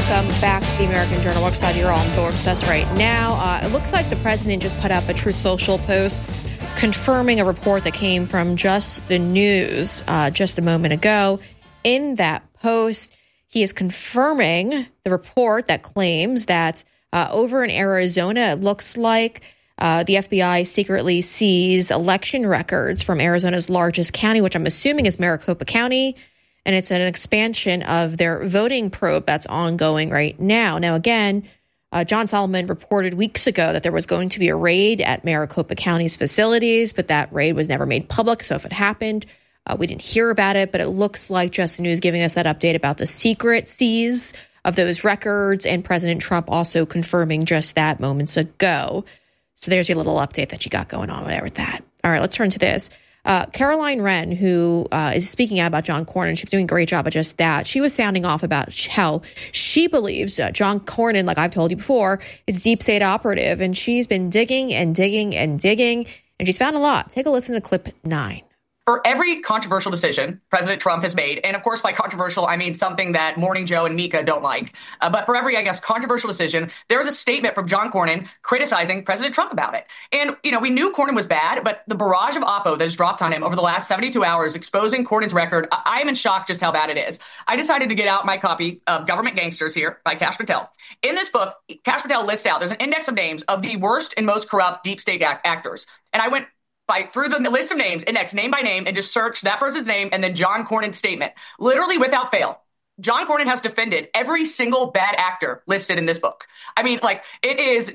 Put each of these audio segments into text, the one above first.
welcome back to the American Journal. We're excited you're on board with us right now. It looks like the president just put up a Truth Social post confirming a report that came from Just the News just a moment ago. In that post, he is confirming the report that claims that over in Arizona, it looks like the FBI secretly sees election records from Arizona's largest county, which I'm assuming is Maricopa County. And it's an expansion of their voting probe that's ongoing right now. Now, again, John Solomon reported weeks ago that there was going to be a raid at Maricopa County's facilities, but that raid was never made public. So if it happened, we didn't hear about it. But it looks like Just the News giving us that update about the secret seize of those records, and President Trump also confirming just that moments ago. So there's your little update that you got going on with that. All right, let's turn to this. Caroline Wren, who is speaking out about John Cornyn, she's doing a great job of just that. She was sounding off about how she believes John Cornyn, like I've told you before, is a deep state operative. And she's been digging and digging and digging, and she's found a lot. Take a listen to clip 9. For every controversial decision President Trump has made, and of course by controversial, I mean something that Morning Joe and Mika don't like, but for every, controversial decision, there's a statement from John Cornyn criticizing President Trump about it. And, we knew Cornyn was bad, but the barrage of oppo that has dropped on him over the last 72 hours exposing Cornyn's record, I am in shock just how bad it is. I decided to get out my copy of Government Gangsters here by Kash Patel. In this book, Kash Patel lists out, there's an index of names of the worst and most corrupt deep state actors. And I went through the list of names, index name by name, and just search that person's name and then John Cornyn's statement. Literally without fail, John Cornyn has defended every single bad actor listed in this book. I mean, it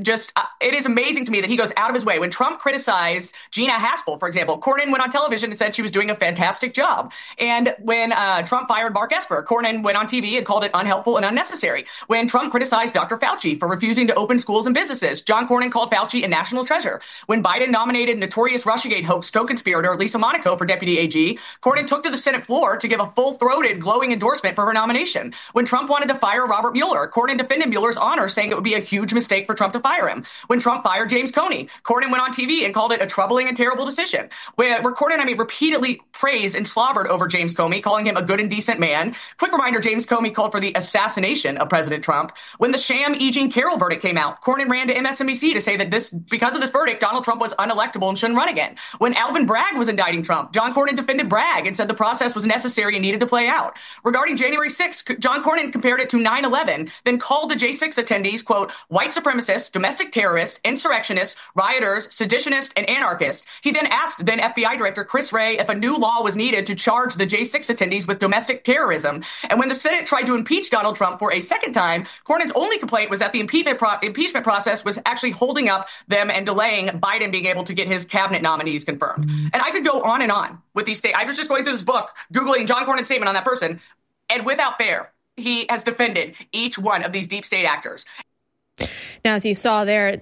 is amazing to me that he goes out of his way. When Trump criticized Gina Haspel, for example, Cornyn went on television and said she was doing a fantastic job. And when Trump fired Mark Esper, Cornyn went on TV and called it unhelpful and unnecessary. When Trump criticized Dr. Fauci for refusing to open schools and businesses, John Cornyn called Fauci a national treasure. When Biden nominated notorious Russiagate hoax co-conspirator Lisa Monaco for deputy AG, Cornyn took to the Senate floor to give a full-throated, glowing endorsement for her nomination. When Trump wanted to fire Robert Mueller, Cornyn defended Mueller's honor, saying it would be a huge mistake for Trump to fire him. When Trump fired James Comey, Cornyn went on TV and called it a troubling and terrible decision. Where Cornyn, repeatedly praised and slobbered over James Comey, calling him a good and decent man. Quick reminder, James Comey called for the assassination of President Trump. When the sham E. Jean Carroll verdict came out, Cornyn ran to MSNBC to say that because of this verdict, Donald Trump was unelectable and shouldn't run again. When Alvin Bragg was indicting Trump, John Cornyn defended Bragg and said the process was necessary and needed to play out. Regarding January 6th, John Cornyn compared it to 9/11, then called the J6 attendees, quote, white supremacists, domestic terrorists, insurrectionists, rioters, seditionists, and anarchists. He then asked then FBI Director Chris Wray if a new law was needed to charge the J6 attendees with domestic terrorism. And when the Senate tried to impeach Donald Trump for a second time, Cornyn's only complaint was that the impeachment process was actually holding up them and delaying Biden being able to get his cabinet nominees confirmed. And I could go on with these statements. I was just going through this book, Googling John Cornyn's statement on that person, and without fair, he has defended each one of these deep state actors. Now, as you saw there,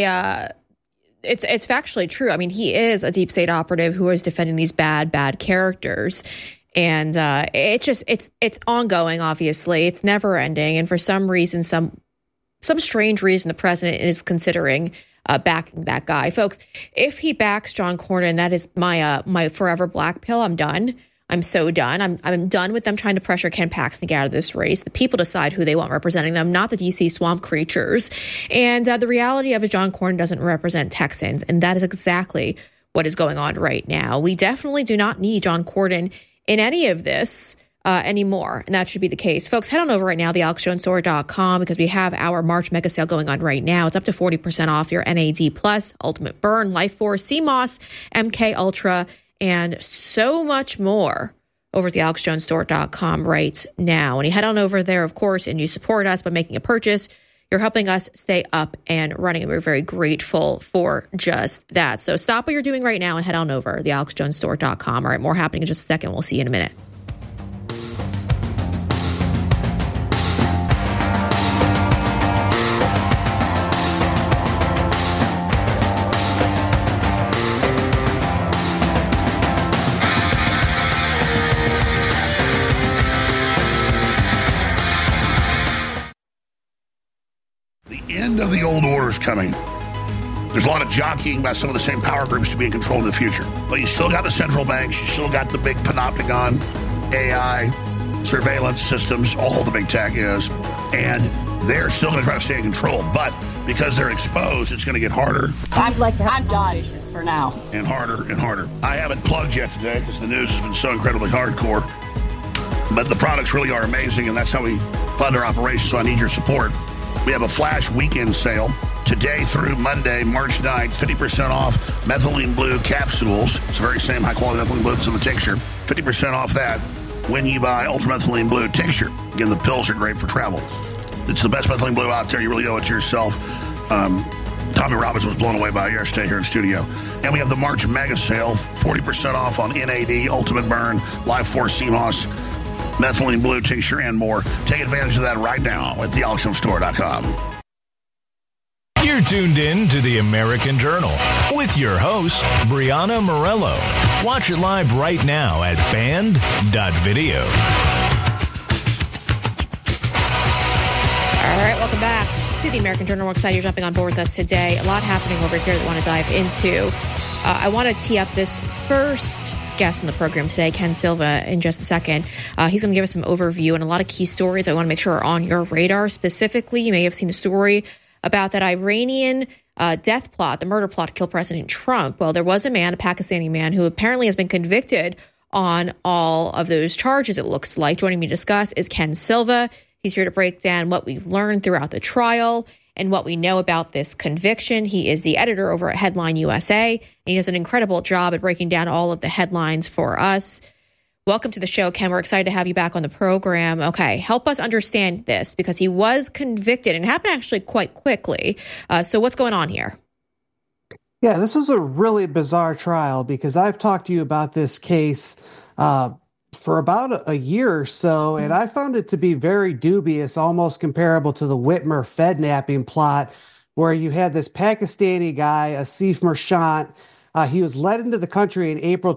it's factually true. I mean, he is a deep state operative who is defending these bad characters. And it's ongoing, obviously. It's never ending. And for some reason, some strange reason, the president is considering backing that guy. Folks, if he backs John Cornyn, that is my forever black pill. I'm done. I'm so done. I'm done with them trying to pressure Ken Paxton to get out of this race. The people decide who they want representing them, not the D.C. swamp creatures. And the reality of it is John Cornyn doesn't represent Texans, and that is exactly what is going on right now. We definitely do not need John Cornyn in any of this anymore, and that should be the case. Folks, head on over right now, thealexjonesstore.com, because we have our March mega sale going on right now. It's up to 40% off your NAD+, Ultimate Burn, Life Force, CMOS, MK Ultra, and so much more over at thealexjonesstore.com right now. When you head on over there, of course, and you support us by making a purchase, you're helping us stay up and running, and we're very grateful for just that. So stop what you're doing right now and head on over thealexjonesstore.com. All right, more happening in just a second. We'll see you in a minute. End of the old order is coming. There's a lot of jockeying by some of the same power groups to be in control in the future. But you still got the central banks, you still got the big panopticon, AI, surveillance systems, all the big tech is. and they're still going to try to stay in control. But because they're exposed, it's going to get harder. I'd like to have died for now. And harder and harder. I haven't plugged yet today because the news has been so incredibly hardcore. But the products really are amazing, and that's how we fund our operations, so I need your support. We have a flash weekend sale today through Monday, March 9th, 50% off methylene blue capsules. It's the very same high-quality methylene blue that's in the tincture. 50% off that when you buy ultramethylene blue tincture. Again, the pills are great for travel. It's the best methylene blue out there. You really owe it to yourself. Tommy Robbins was blown away by it yesterday here in studio. And we have the March mega sale, 40% off on NAD, Ultimate Burn, Life Force CMOS, methylene blue tincture, and more. Take advantage of that right now at thealexmstore.com. You're tuned in to the American Journal with your host, Brianna Morello. Watch it live right now at band.video. All right, welcome back to the American Journal. We're excited you're jumping on board with us today. A lot happening over here that I want to dive into. I want to tee up this first guest on the program today, Ken Silva, in just a second. He's going to give us some overview and a lot of key stories I want to make sure are on your radar. Specifically, you may have seen the story about that Iranian death plot, the murder plot to kill President Trump. Well, there was a man, a Pakistani man, who apparently has been convicted on all of those charges, it looks like. Joining me to discuss is Ken Silva. He's here to break down what we've learned throughout the trial and what we know about this conviction. He is the editor over at Headline USA, and he does an incredible job at breaking down all of the headlines for us. Welcome to the show, Ken. We're excited to have you back on the program. Okay, help us understand this, because he was convicted, and it happened actually quite quickly. So what's going on here? Yeah, this is a really bizarre trial, because I've talked to you about this case for about a year or so, and I found it to be very dubious, almost comparable to the Whitmer Fednapping plot, where you had this Pakistani guy, Asif Merchant. He was led into the country in April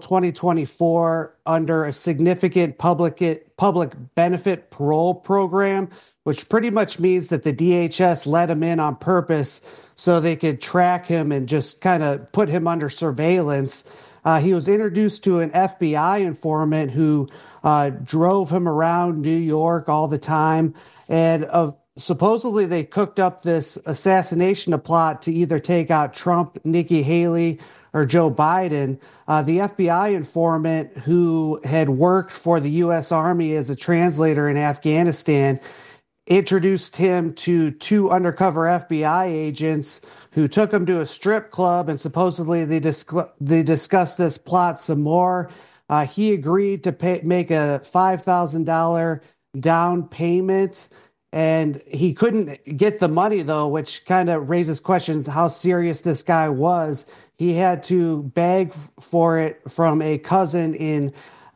2024 under a significant public benefit parole program, which pretty much means that the DHS let him in on purpose so they could track him and just kind of put him under surveillance. He was introduced to an FBI informant who drove him around New York all the time. And supposedly they cooked up this assassination plot to either take out Trump, Nikki Haley, or Joe Biden. The FBI informant, who had worked for the U.S. Army as a translator in Afghanistan, introduced him to two undercover FBI agents who took him to a strip club, and supposedly they discussed this plot some more. He agreed to make a $5,000 down payment, and he couldn't get the money, though, which kind of raises questions how serious this guy was. He had to beg for it from a cousin in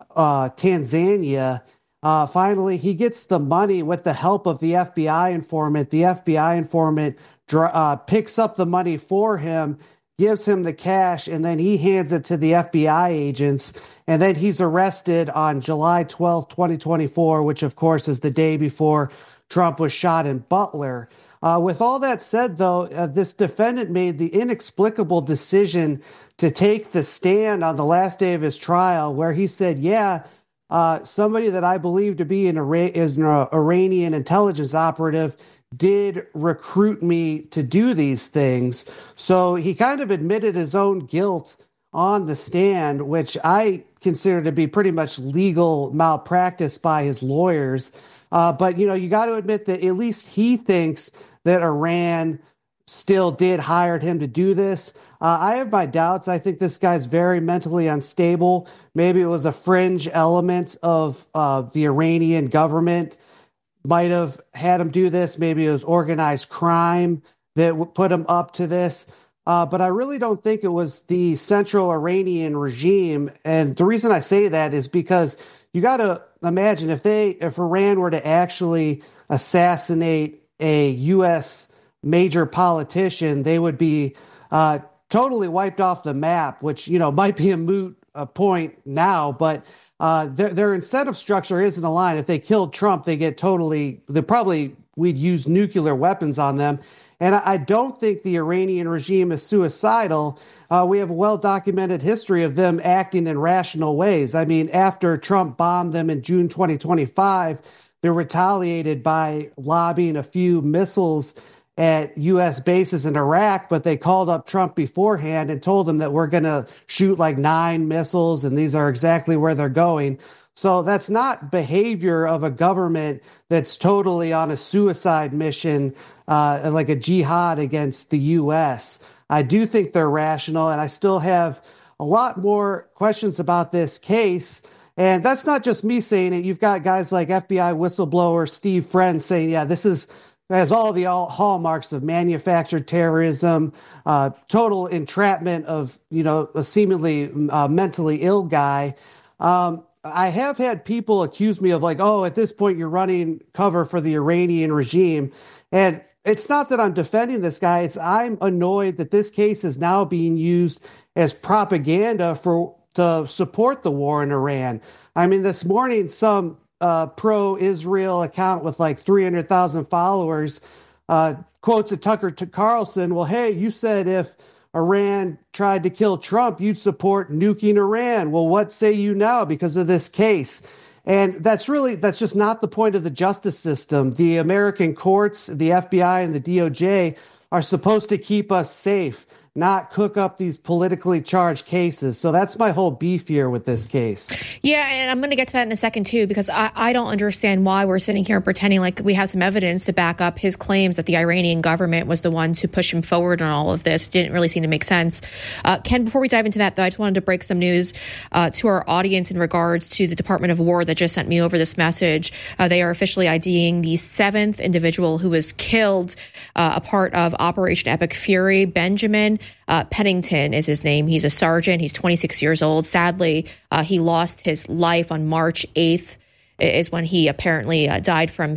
Tanzania. Finally, he gets the money with the help of the FBI informant. The FBI informant picks up the money for him, gives him the cash, and then he hands it to the FBI agents. And then he's arrested on July 12th, 2024, which, of course, is the day before Trump was shot in Butler. With all that said, though, this defendant made the inexplicable decision to take the stand on the last day of his trial, where he said, somebody that I believe to be an Iranian intelligence operative did recruit me to do these things. So he kind of admitted his own guilt on the stand, which I consider to be pretty much legal malpractice by his lawyers. But, you got to admit that at least he thinks that Iran still did hire him to do this. I have my doubts. I think this guy's very mentally unstable. Maybe it was a fringe element of the Iranian government might have had him do this. Maybe it was organized crime that put him up to this. But I really don't think it was the central Iranian regime. And the reason I say that is because you got to imagine if Iran were to actually assassinate a U.S. major politician, they would be totally wiped off the map, which, might be a moot point now, but their incentive structure isn't aligned. If they killed Trump, we'd use nuclear weapons on them. And I don't think the Iranian regime is suicidal. We have a well-documented history of them acting in rational ways. I mean, after Trump bombed them in June 2025, they retaliated by lobbing a few missiles at U.S. bases in Iraq, but they called up Trump beforehand and told him that we're going to shoot like 9 missiles, and these are exactly where they're going. So that's not behavior of a government that's totally on a suicide mission, like a jihad against the U.S. I do think they're rational, and I still have a lot more questions about this case. And that's not just me saying it. You've got guys like FBI whistleblower Steve Friend saying, yeah, this has all the hallmarks of manufactured terrorism, total entrapment of, a seemingly mentally ill guy. I have had people accuse me of like, oh, at this point you're running cover for the Iranian regime. And it's not that I'm defending this guy. I'm annoyed that this case is now being used as propaganda to support the war in Iran. I mean, this morning, some pro-Israel account with like 300,000 followers quotes at Tucker Carlson. Well, hey, you said if Iran tried to kill Trump, you'd support nuking Iran. Well, what say you now because of this case? And that's just not the point of the justice system. The American courts, the FBI and the DOJ are supposed to keep us safe, not cook up these politically charged cases. So that's my whole beef here with this case. Yeah, and I'm going to get to that in a second, too, because I don't understand why we're sitting here pretending like we have some evidence to back up his claims that the Iranian government was the ones who pushed him forward on all of this. It didn't really seem to make sense. Ken, before we dive into that, though, I just wanted to break some news to our audience in regards to the Department of War that just sent me over this message. They are officially IDing the 7th individual who was killed, a part of Operation Epic Fury. Benjamin Pennington is his name. He's a sergeant. He's 26 years old. Sadly, he lost his life on March 8th is when he apparently died from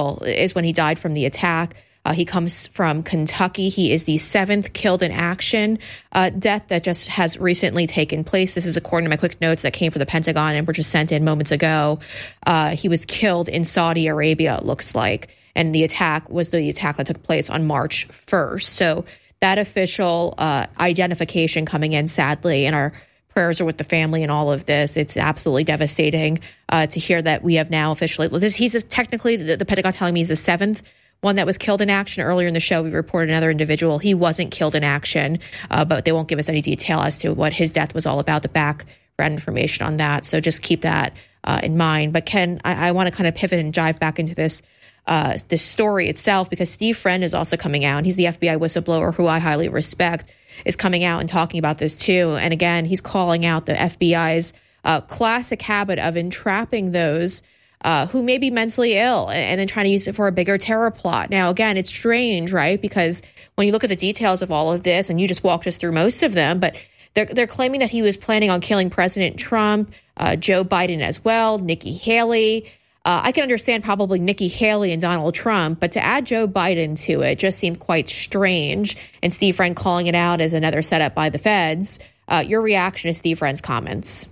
the attack. He comes from Kentucky. He is the 7th killed in action death that just has recently taken place. This is according to my quick notes that came from the Pentagon and were just sent in moments ago. He was killed in Saudi Arabia, it looks like. And the attack was the attack that took place on March 1st. So that official identification coming in, sadly, and our prayers are with the family and all of this. It's absolutely devastating to hear that we have now officially, he's technically, the Pentagon telling me he's the 7th one that was killed in action. Earlier in the show, we reported another individual. He wasn't killed in action, but they won't give us any detail as to what his death was all about, the background information on that. So just keep that in mind. But Ken, I want to kind of pivot and dive back into this story itself, because Steve Friend is also coming out. He's the FBI whistleblower who I highly respect, is coming out and talking about this too. And again, he's calling out the FBI's classic habit of entrapping those who may be mentally ill and then trying to use it for a bigger terror plot. Now, again, it's strange, right? Because when you look at the details of all of this, and you just walked us through most of them, but they're claiming that he was planning on killing President Trump, Joe Biden as well, Nikki Haley. I can understand probably Nikki Haley and Donald Trump, but to add Joe Biden to it just seemed quite strange. And Steve Friend calling it out as another setup by the feds. Your reaction to Steve Friend's comments?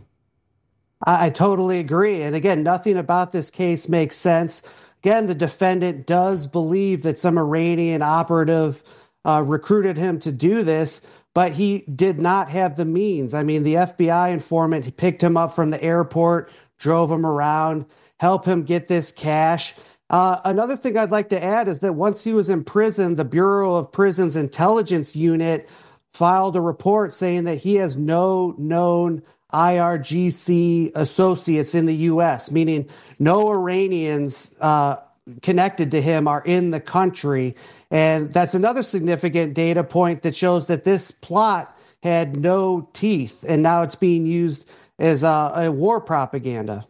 I totally agree. And again, nothing about this case makes sense. Again, the defendant does believe that some Iranian operative recruited him to do this, but he did not have the means. I mean, the FBI informant, he picked him up from the airport, drove him around, help him get this cash. Another thing I'd like to add is that once he was in prison, the Bureau of Prisons Intelligence Unit filed a report saying that he has no known IRGC associates in the U.S., meaning no Iranians connected to him are in the country. And that's another significant data point that shows that this plot had no teeth, and now it's being used as a war propaganda.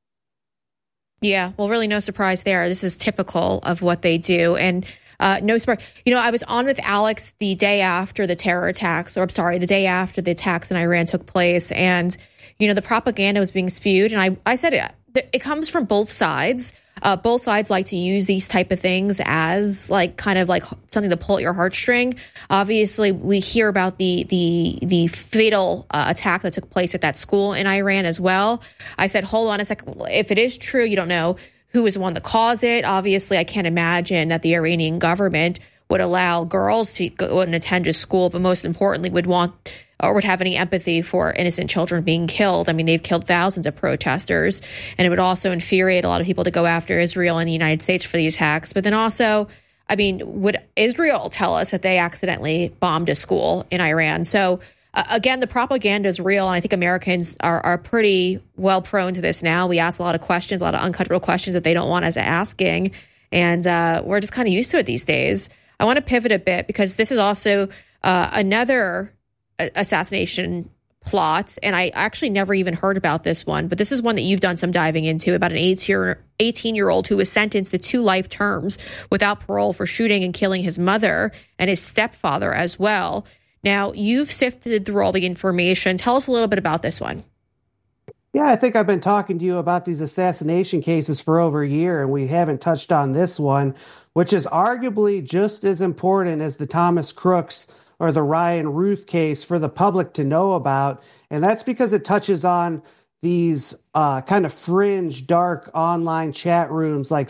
Yeah, well, really no surprise there. This is typical of what they do. And no surprise. I was on with Alex the day after the the day after the attacks in Iran took place. And, the propaganda was being spewed. And I said it comes from both sides. Both sides like to use these type of things as kind of something to pull at your heartstring. Obviously, we hear about the fatal attack that took place at that school in Iran as well. I said, hold on a second. If it is true, you don't know who was the one that caused it. Obviously, I can't imagine that the Iranian government would allow girls to go and attend a school, but most importantly, would want or would have any empathy for innocent children being killed. I mean, they've killed thousands of protesters, and it would also infuriate a lot of people to go after Israel and the United States for the attacks. But then also, I mean, would Israel tell us that they accidentally bombed a school in Iran? So again, the propaganda is real, and I think Americans are pretty well prone to this now. We ask a lot of questions, a lot of uncomfortable questions that they don't want us asking, and we're just kind of used to it these days. I want to pivot a bit because this is also another assassination plot, and I actually never even heard about this one, but this is one that you've done some diving into, about an 18-year-old who was sentenced to 2 life terms without parole for shooting and killing his mother and his stepfather as well. Now, you've sifted through all the information. Tell us a little bit about this one. Yeah, I think I've been talking to you about these assassination cases for over a year, and we haven't touched on this one, which is arguably just as important as the Thomas Crooks or the Ryan Ruth case for the public to know about. And that's because it touches on these kind of fringe, dark online chat rooms like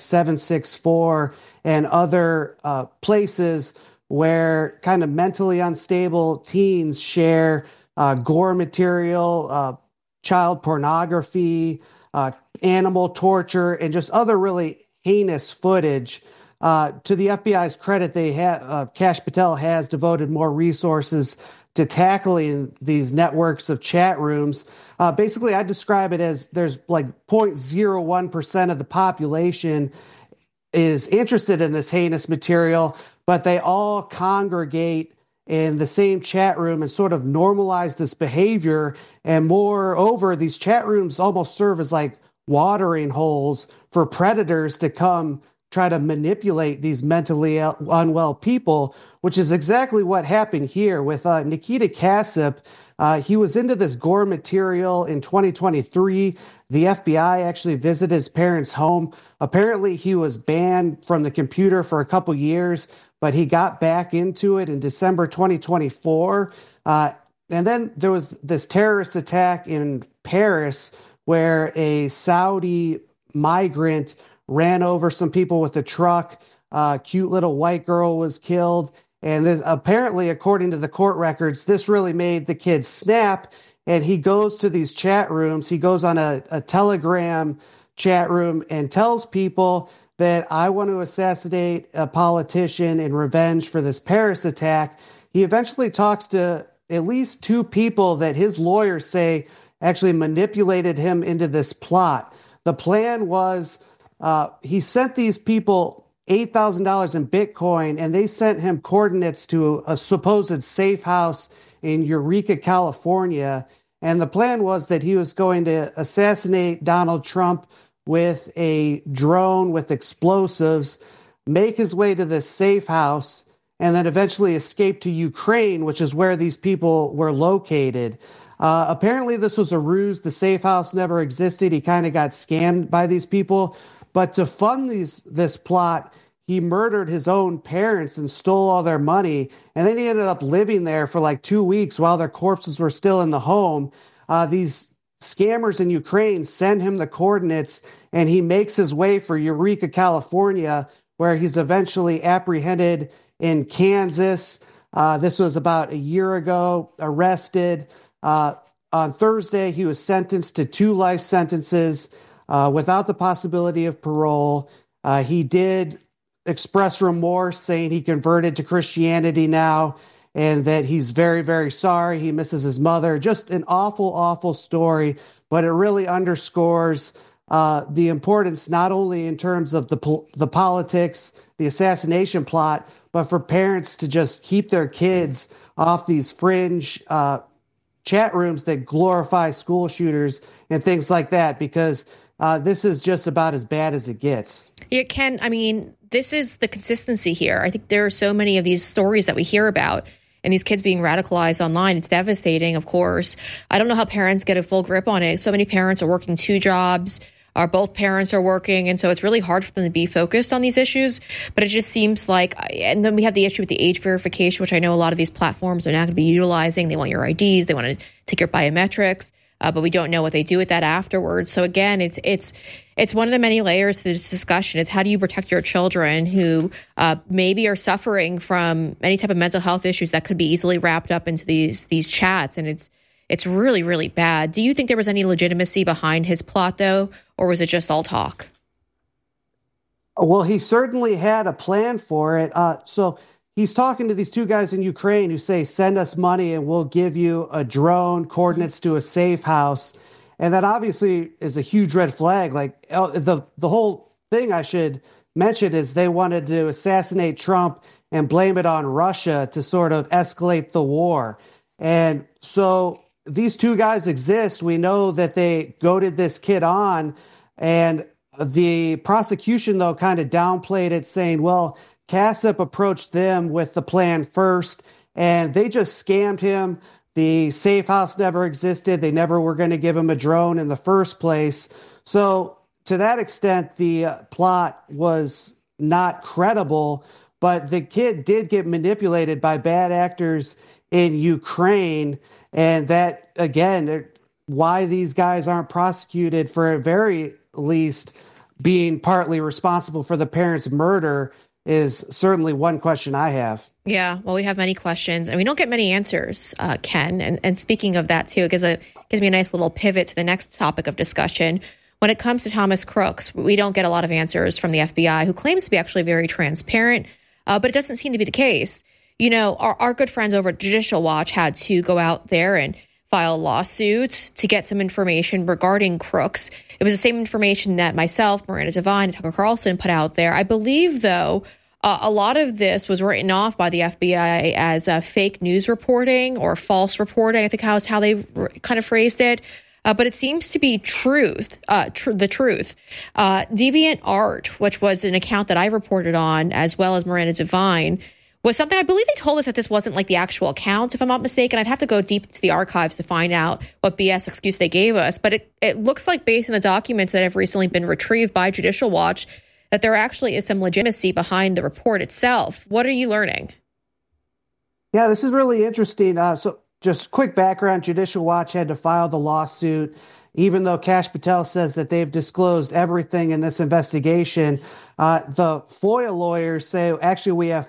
764 and other places where kind of mentally unstable teens share gore material, child pornography, animal torture, and just other really heinous footage. To the FBI's credit, Kash Patel has devoted more resources to tackling these networks of chat rooms. Basically, I describe it as there's like 0.01% of the population is interested in this heinous material, but they all congregate in the same chat room and sort of normalize this behavior. And moreover, these chat rooms almost serve as like watering holes for predators to come try to manipulate these mentally unwell people, which is exactly what happened here with Nikita Kasip. He was into this gore material in 2023. The FBI actually visited his parents' home. Apparently, he was banned from the computer for a couple years, but he got back into it in December 2024. And then there was this terrorist attack in Paris where a Saudi migrant ran over some people with a truck. A cute little white girl was killed. And this, apparently, according to the court records, this really made the kid snap. And he goes to these chat rooms. He goes on a Telegram chat room and tells people that I want to assassinate a politician in revenge for this Paris attack. He eventually talks to at least 2 people that his lawyers say actually manipulated him into this plot. The plan was he sent these people $8,000 in Bitcoin, and they sent him coordinates to a supposed safe house in Eureka, California. And the plan was that he was going to assassinate Donald Trump with a drone with explosives, make his way to this safe house, and then eventually escape to Ukraine, which is where these people were located. Apparently, this was a ruse. The safe house never existed. He kind of got scammed by these people. But to fund this plot, he murdered his own parents and stole all their money. And then he ended up living there for like 2 weeks while their corpses were still in the home. These scammers in Ukraine send him the coordinates, and he makes his way for Eureka, California, where he's eventually apprehended in Kansas. This was about a year ago, arrested. On Thursday, he was sentenced to 2 life sentences without the possibility of parole. He did express remorse, saying he converted to Christianity now and that he's very, very sorry. He misses his mother. Just an awful, awful story, but it really underscores the importance, not only in terms of the politics, the assassination plot, but for parents to just keep their kids off these fringe chat rooms that glorify school shooters and things like that, because this is just about as bad as it gets. It can. I mean, this is the consistency here. I think there are so many of these stories that we hear about and these kids being radicalized online. It's devastating, of course. I don't know how parents get a full grip on it. So many parents are working 2 jobs, or both parents are working. And so it's really hard for them to be focused on these issues. But it just seems like, and then we have the issue with the age verification, which I know a lot of these platforms are now going to be utilizing. They want your IDs. They want to take your biometrics. but we don't know what they do with that afterwards. So again, it's one of the many layers to this discussion is how do you protect your children who maybe are suffering from any type of mental health issues that could be easily wrapped up into these chats. And it's really, really bad. Do you think there was any legitimacy behind his plot, though, or was it just all talk? Well, he certainly had a plan for it. So he's talking to these two guys in Ukraine who say, send us money and we'll give you a drone, coordinates to a safe house. And that obviously is a huge red flag. Like the whole thing I should mention is they wanted to assassinate Trump and blame it on Russia to sort of escalate the war. And so these two guys exist. We know that they goaded this kid on, and the prosecution, though, kind of downplayed it, saying, well, Kasich approached them with the plan first, and they just scammed him. The safe house never existed. They never were going to give him a drone in the first place. So to that extent, the plot was not credible, but the kid did get manipulated by bad actors in Ukraine. And that, again, why these guys aren't prosecuted for at very least being partly responsible for the parents' murder is certainly one question I have. Yeah, well, we have many questions and we don't get many answers, Ken. And speaking of that, too, it gives me a nice little pivot to the next topic of discussion. When it comes to Thomas Crooks, we don't get a lot of answers from the FBI, who claims to be actually very transparent, but it doesn't seem to be the case. You know, our good friends over at Judicial Watch had to go out there and file a lawsuit to get some information regarding Crooks. It was the same information that myself, Miranda Devine, and Tucker Carlson put out there. I believe, though, a lot of this was written off by the FBI as fake news reporting or false reporting, I think how they kind of phrased it. But it seems to be the truth. DeviantArt, which was an account that I reported on, as well as Miranda Devine, was something I believe they told us that this wasn't like the actual account, if I'm not mistaken. I'd have to go deep into the archives to find out what BS excuse they gave us. But it looks like, based on the documents that have recently been retrieved by Judicial Watch, that there actually is some legitimacy behind the report itself. What are you learning? Yeah, this is really interesting. So just quick background, Judicial Watch had to file the lawsuit. Even though Kash Patel says that they've disclosed everything in this investigation, the FOIA lawyers say, actually, we have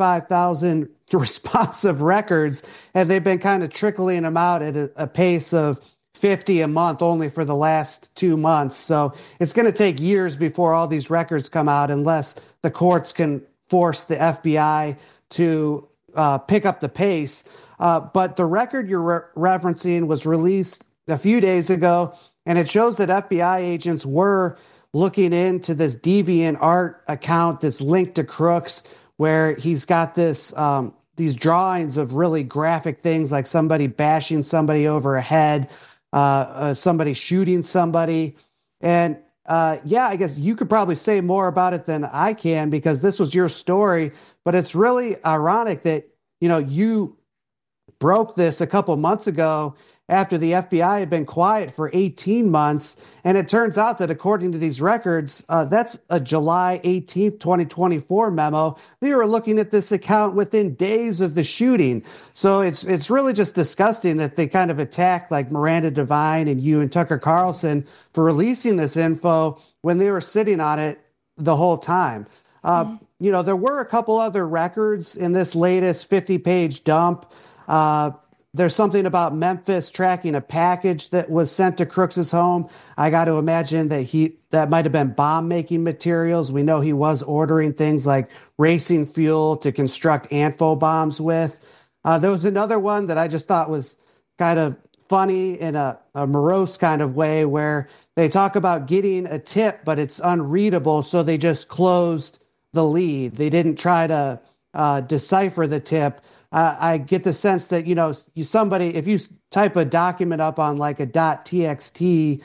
45,000 responsive records, and they've been kind of trickling them out at a pace of 50 a month only for the last 2 months. So it's going to take years before all these records come out unless the courts can force the FBI to pick up the pace. But the record you're referencing was released a few days ago, and it shows that FBI agents were looking into this DeviantArt account that's linked to Crooks, where he's got this these drawings of really graphic things like somebody bashing somebody over a head, somebody shooting somebody. And yeah, I guess you could probably say more about it than I can because this was your story, but it's really ironic that, you know, you broke this a couple months ago after the FBI had been quiet for 18 months. And it turns out that according to these records, that's a July 18th, 2024 memo. They were looking at this account within days of the shooting. So it's really just disgusting that they kind of attack like Miranda Devine and you and Tucker Carlson for releasing this info when they were sitting on it the whole time. You know, there were a couple other records in this latest 50-page dump. There's something about Memphis tracking a package that was sent to Crooks's home. I got to imagine that might have been bomb-making materials. We know he was ordering things like racing fuel to construct Anfo bombs with. There was another one that I just thought was kind of funny in a morose kind of way where they talk about getting a tip, but it's unreadable, so they just closed the lead. They didn't try to decipher the tip. I get the sense that, you know, if you type a document up on like a .txt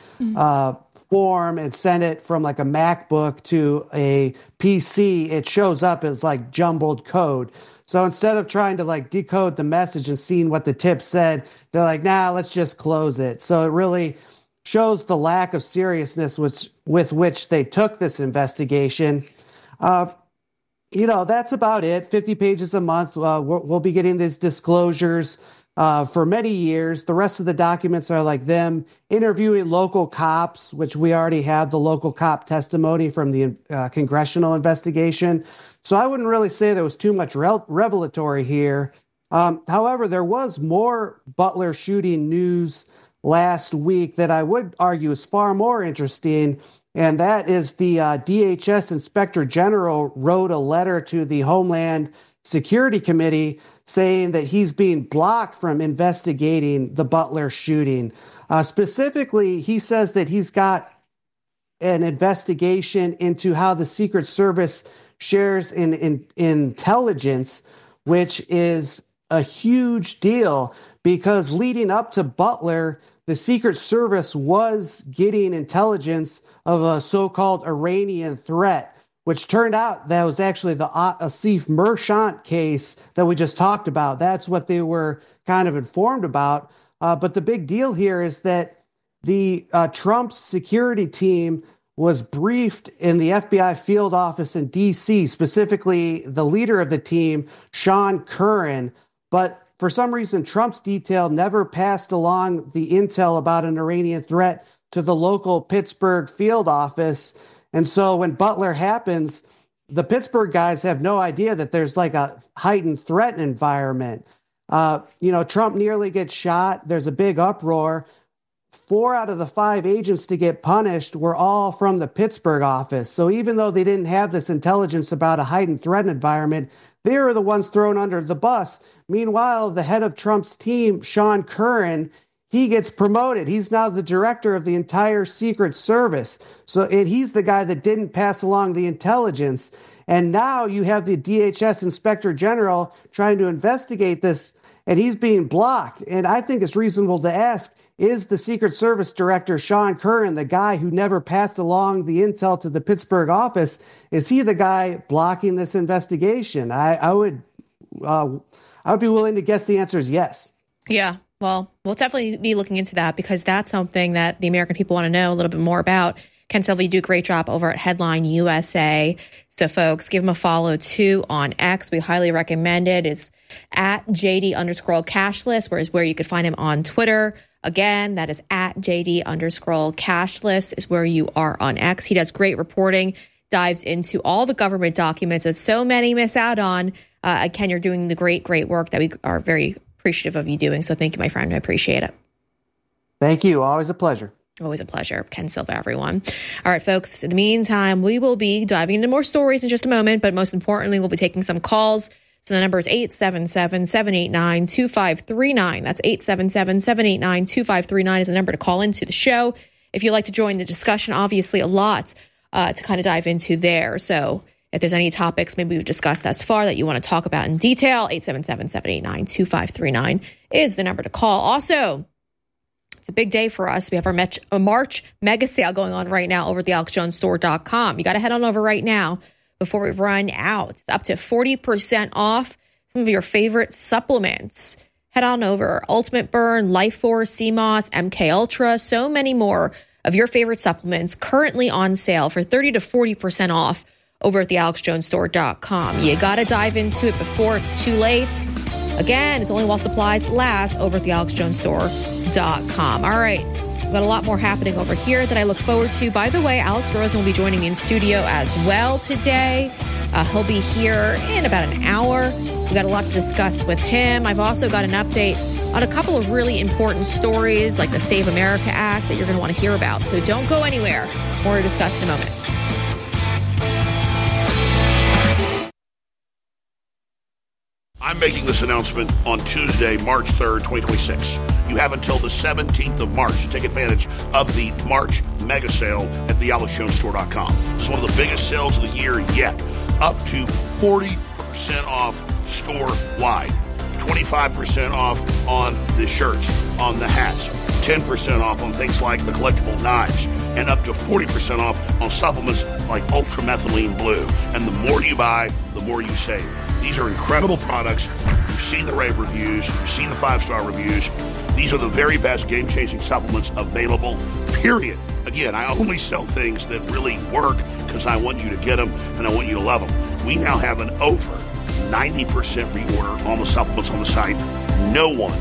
form and send it from like a MacBook to a PC, it shows up as like jumbled code. So instead of trying to like decode the message and seeing what the tip said, they're like, nah, let's just close it. So it really shows the lack of seriousness with which they took this investigation. You know, that's about it. 50 pages a month. We'll be getting these disclosures for many years. The rest of the documents are like them interviewing local cops, which we already have the local cop testimony from the congressional investigation. So I wouldn't really say there was too much revelatory here. However, there was more Butler shooting news last week that I would argue is far more interesting, and that is the DHS Inspector General wrote a letter to the Homeland Security Committee saying that he's being blocked from investigating the Butler shooting. Specifically, he says that he's got an investigation into how the Secret Service shares in intelligence, which is a huge deal because leading up to Butler, the Secret Service was getting intelligence of a so-called Iranian threat, which turned out that was actually the Asif Merchant case that we just talked about. That's what they were kind of informed about. But the big deal here is that the Trump's security team was briefed in the FBI field office in D.C., specifically the leader of the team, Sean Curran. But for some reason, Trump's detail never passed along the intel about an Iranian threat to the local Pittsburgh field office. And so when Butler happens, the Pittsburgh guys have no idea that there's like a heightened threat environment. Trump nearly gets shot. There's a big uproar. 4 out of the 5 agents to get punished were all from the Pittsburgh office. So even though they didn't have this intelligence about a heightened threat environment, they were the ones thrown under the bus. Meanwhile, the head of Trump's team, Sean Curran, he gets promoted. He's now the director of the entire Secret Service. And he's the guy that didn't pass along the intelligence. And now you have the DHS Inspector General trying to investigate this, and he's being blocked. And I think it's reasonable to ask, is the Secret Service director, Sean Curran, the guy who never passed along the intel to the Pittsburgh office, is he the guy blocking this investigation? I would be willing to guess the answer is yes. Yeah, well, we'll definitely be looking into that because that's something that the American people want to know a little bit more about. Ken Silva, you do a great job over at Headline USA. So, folks, give him a follow, too, on X. We highly recommend it. It's at JD_cashless, where you could find him on Twitter. Again, that is at JD_cashless is where you are on X. He does great reporting, dives into all the government documents that so many miss out on. Ken, you're doing the great work that we are very appreciative of you doing. So thank you, my friend. I appreciate it. Thank you. Always a pleasure. Always a pleasure. Ken Silva, everyone. All right, folks. In the meantime, we will be diving into more stories in just a moment, but most importantly, we'll be taking some calls. So the number is 877-789-2539. That's 877-789-2539 is the number to call into the show. If you'd like to join the discussion, obviously a lot to kind of dive into there. So if there's any topics maybe we've discussed thus far that you want to talk about in detail, 877-789-2539 is the number to call. Also, it's a big day for us. We have our March mega sale going on right now over at the AlexJonesStore.com. You got to head on over right now before we run out. It's up to 40% off some of your favorite supplements. Head on over. Ultimate Burn, Life Force, CMOS, MK Ultra, so many more of your favorite supplements currently on sale for 30 to 40% off over at the AlexJonesStore.com. You got to dive into it before it's too late. Again, it's only while supplies last over at the AlexJonesStore.com. All right. We've got a lot more happening over here that I look forward to. By the way, Alex Rosen will be joining me in studio as well today. He'll be here in about an hour. We've got a lot to discuss with him. I've also got an update on a couple of really important stories like the Save America Act that you're going to want to hear about. So don't go anywhere. More to discuss in a moment. I'm making this announcement on Tuesday, March 3rd, 2026. You have until the 17th of March to take advantage of the March mega sale at the AlexJonesStore.com. It's one of the biggest sales of the year yet. Up to 40% off store-wide. 25% off on the shirts, on the hats. 10% off on things like the collectible knives. And up to 40% off on supplements like Ultramethylene Blue. And the more you buy, the more you save. These are incredible products. You've seen the rave reviews. You've seen the 5-star reviews. These are the very best game-changing supplements available, period. Again, I only sell things that really work because I want you to get them and I want you to love them. We now have an over 90% reorder on the supplements on the site. No one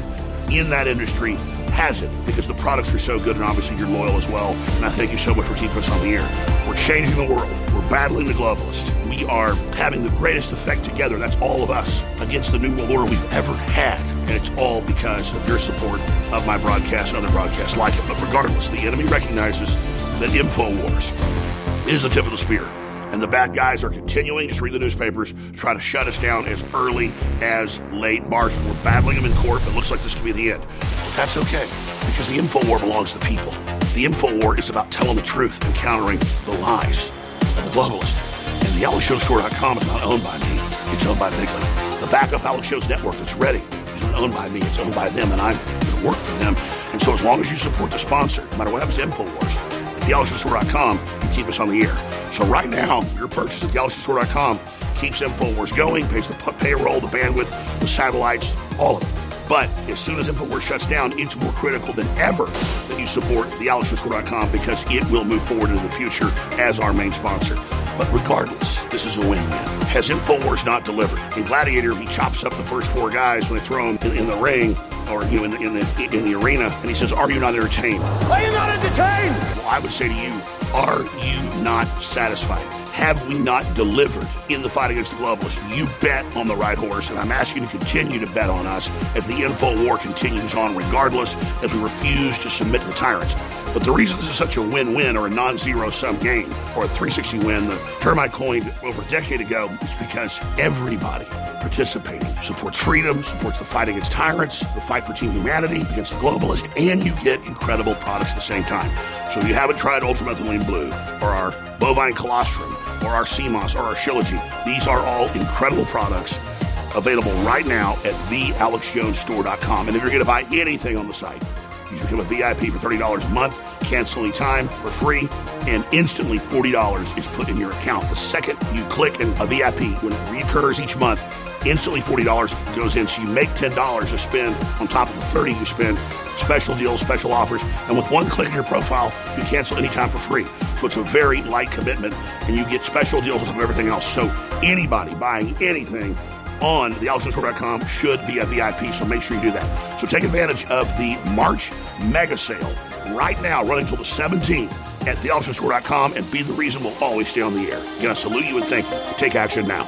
in that industry has it because the products are so good, and obviously you're loyal as well. And I thank you so much for keeping us on the air. We're changing the world. We're battling the globalist. We are having the greatest effect together. That's all of us against the new world order we've ever had. And it's all because of your support of my broadcast and other broadcasts like it. But regardless, the enemy recognizes that InfoWars is the tip of the spear. And the bad guys are continuing, just read the newspapers, to try to shut us down as early as late March. We're battling them in court, but it looks like this could be the end. But that's okay, because the InfoWar belongs to the people. The InfoWar is about telling the truth and countering the lies of the globalist. And the AlexShowStore.com is not owned by me. It's owned by Bigly. The backup Alex Shows network that's ready is not owned by me. It's owned by them, and I'm going to work for them. And so as long as you support the sponsor, no matter what happens to InfoWars, at thealexShowStore.com, you keep us on the air. So right now, your purchase at thealexShowStore.com keeps InfoWars going, pays the payroll, the bandwidth, the satellites, all of it. But as soon as InfoWars shuts down, it's more critical than ever that you support thealexShowStore.com because it will move forward into the future as our main sponsor. But regardless, this is a win-win. Has InfoWars not delivered? In Gladiator, he chops up the first four guys when they throw them in the ring or in the arena, and he says, "Are you not entertained? Are you not entertained?" Well, I would say to you, are you not satisfied? Have we not delivered in the fight against the globalists? You bet on the right horse, and I'm asking you to continue to bet on us as the info war continues on regardless, as we refuse to submit to the tyrants. But the reason this is such a win-win or a non-zero-sum game or a 360 win, the term I coined over a decade ago, is because everybody participating supports freedom, supports the fight against tyrants, the fight for team humanity against the globalist, and you get incredible products at the same time. So if you haven't tried Ultramethylene Blue or our bovine colostrum or our CMOS or our Shilajit, these are all incredible products available right now at thealexjonesstore.com. And if you're going to buy anything on the site, you should become a VIP for $30 a month, cancel any time for free, and instantly $40 is put in your account. The second you click in a VIP, when it recurs each month, instantly $40 goes in, so you make $10 to spend on top of the $30 you spend. Special deals, special offers, and with one click in your profile, you cancel anytime for free. So it's a very light commitment, and you get special deals on top of everything else. So anybody buying anything on thealexjonesstore.com should be a VIP, so make sure you do that. So take advantage of the March mega sale right now, running until the 17th at thealexjonesstore.com, and be the reason we'll always stay on the air. Again, I salute you and thank you. Take action now.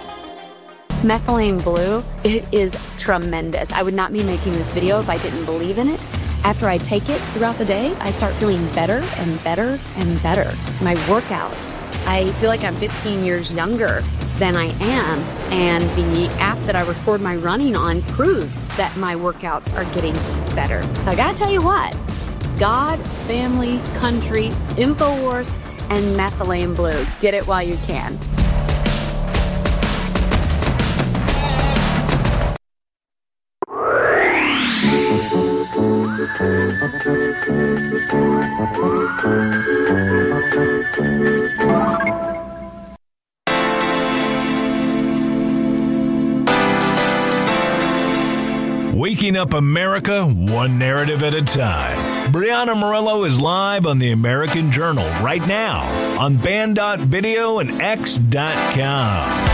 Methylene Blue, it is tremendous. I would not be making this video if I didn't believe in it. After I take it throughout the day, I start feeling better and better and better. My workouts, I feel like I'm 15 years younger than I am, and the app that I record my running on proves that my workouts are getting better. So I gotta tell you what, God, family, country, InfoWars, and Methylene Blue. Get it while you can. Waking up America, one narrative at a time. Brianna Morello is live on the American Journal right now on Band.video and X.com.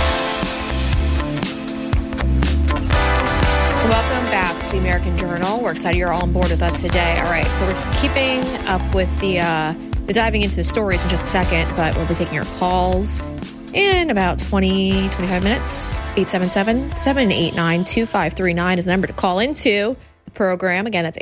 Welcome back to the American Journal. We're excited you're all on board with us today. All right, so we're keeping up with the diving into the stories in just a second, but we'll be taking your calls in about 20, 25 minutes. 877-789-2539 is the number to call into the program. Again, that's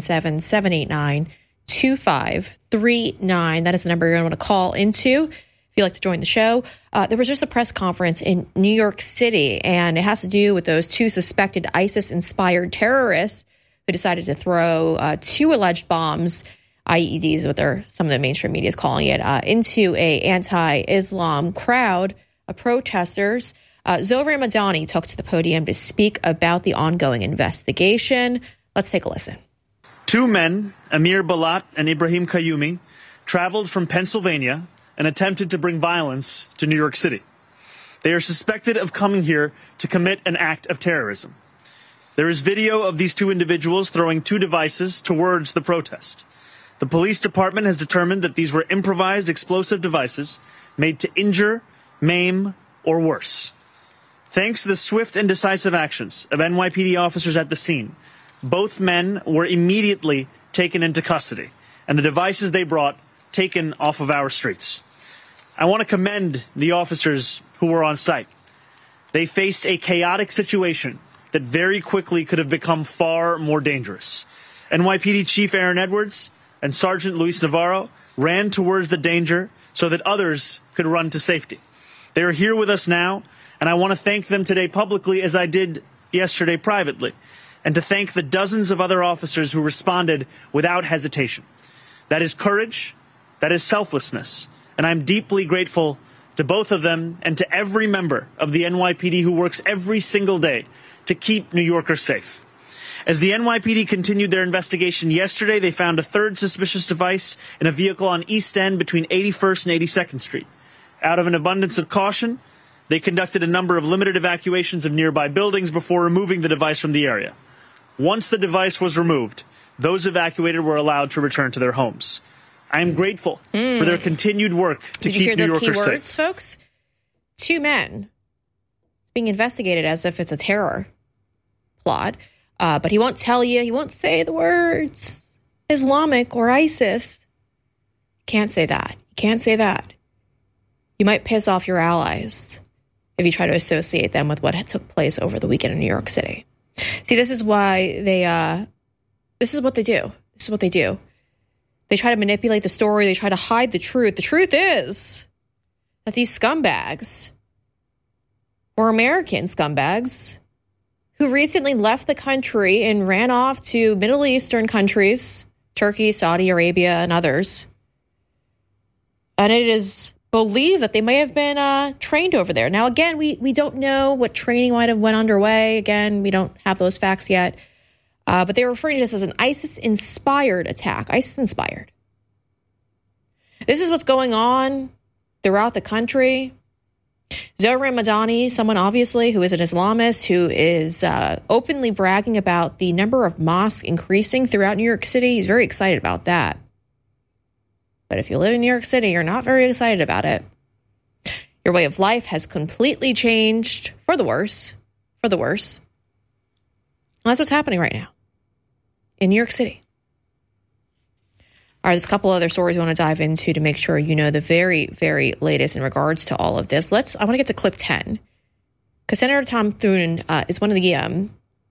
877-789-2539. That is the number you're going to want to call into if you'd like to join the show. There was just a press conference in New York City, and it has to do with those two suspected ISIS-inspired terrorists who decided to throw two alleged bombs, IEDs, what some of the mainstream media is calling it, into a anti-Islam crowd of protesters. Zohran Madani took to the podium to speak about the ongoing investigation. Let's take a listen. Two men, Amir Balat and Ibrahim Qayyumi, traveled from Pennsylvania and attempted to bring violence to New York City. They are suspected of coming here to commit an act of terrorism. There is video of these two individuals throwing two devices towards the protest. The police department has determined that these were improvised explosive devices made to injure, maim, or worse. Thanks to the swift and decisive actions of NYPD officers at the scene, both men were immediately taken into custody and the devices they brought taken off of our streets. I want to commend the officers who were on site. They faced a chaotic situation that very quickly could have become far more dangerous. NYPD Chief Aaron Edwards and Sergeant Luis Navarro ran towards the danger so that others could run to safety. They are here with us now, and I want to thank them today publicly as I did yesterday privately, and to thank the dozens of other officers who responded without hesitation. That is courage, that is selflessness, and I'm deeply grateful to both of them and to every member of the NYPD who works every single day to keep New Yorkers safe. As the NYPD continued their investigation yesterday, they found a third suspicious device in a vehicle on East End between 81st and 82nd Street. Out of an abundance of caution, they conducted a number of limited evacuations of nearby buildings before removing the device from the area. Once the device was removed, those evacuated were allowed to return to their homes. I am grateful for their continued work to keep New Yorkers safe. Did you hear those key words, folks? 2 men being investigated as if it's a terror plot, but he won't tell you, he won't say the words Islamic or ISIS. Can't say that. You can't say that. You might piss off your allies if you try to associate them with what took place over the weekend in New York City. See, this is why this is what they do. This is what they do. They try to manipulate the story. They try to hide the truth. The truth is that these scumbags were American scumbags who recently left the country and ran off to Middle Eastern countries, Turkey, Saudi Arabia, and others. And it is believed that they may have been trained over there. Now, again, we don't know what training might have went underway. Again, we don't have those facts yet. But they're referring to this as an ISIS-inspired attack. ISIS-inspired. This is what's going on throughout the country. Zohran Madani, someone obviously who is an Islamist, who is openly bragging about the number of mosques increasing throughout New York City. He's very excited about that. But if you live in New York City, you're not very excited about it. Your way of life has completely changed for the worse. For the worse. And that's what's happening right now in New York City. All right, there's a couple other stories we want to dive into to make sure you know the very, very latest in regards to all of this. I want to get to clip 10. Because Senator Tom Thune is one of the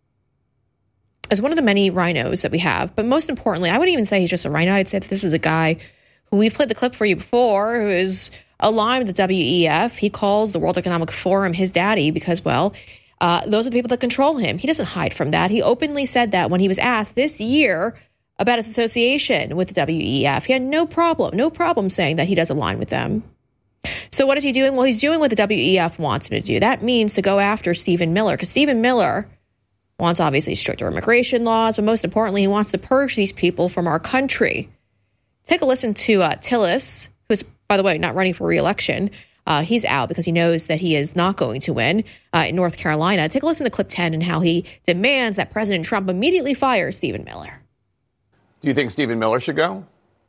many rhinos that we have. But most importantly, I wouldn't even say he's just a rhino. I'd say that this is a guy who we've played the clip for you before, who is aligned with the WEF. He calls the World Economic Forum his daddy because, well, those are the people that control him. He doesn't hide from that. He openly said that when he was asked this year about his association with the WEF. He had no problem saying that he does align with them. So what is he doing? Well, he's doing what the WEF wants him to do. That means to go after Stephen Miller, because Stephen Miller wants obviously stricter immigration laws, but most importantly, he wants to purge these people from our country. Take a listen to Tillis, who's, by the way, not running for re-election. He's out because he knows that he is not going to win in North Carolina. Take a listen to clip 10 and how he demands that President Trump immediately fire Stephen Miller. Do you think Stephen Miller should go?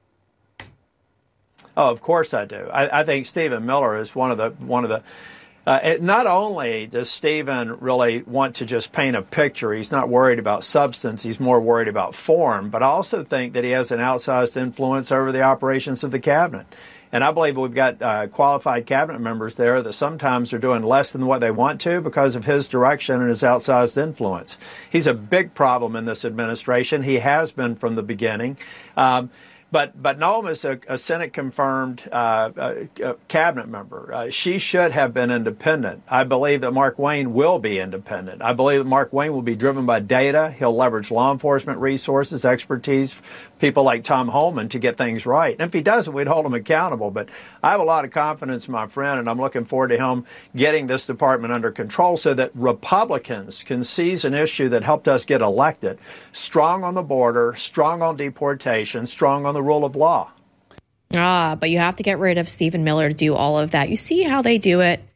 Oh, of course I do. I think Stephen Miller is one of the. Not only does Stephen really want to just paint a picture, he's not worried about substance, he's more worried about form, but I also think that he has an outsized influence over the operations of the cabinet. And I believe we've got qualified cabinet members there that sometimes are doing less than what they want to because of his direction and his outsized influence. He's a big problem in this administration. He has been from the beginning. But Noam is a Senate-confirmed cabinet member. She should have been independent. I believe that Mark Wayne will be independent. I believe that Mark Wayne will be driven by data. He'll leverage law enforcement resources, expertise, people like Tom Holman to get things right. And if he doesn't, we'd hold him accountable. But I have a lot of confidence in my friend, and I'm looking forward to him getting this department under control so that Republicans can seize an issue that helped us get elected. Strong on the border, strong on deportation, strong on the rule of law. But you have to get rid of Stephen Miller to do all of that. You see how they do it.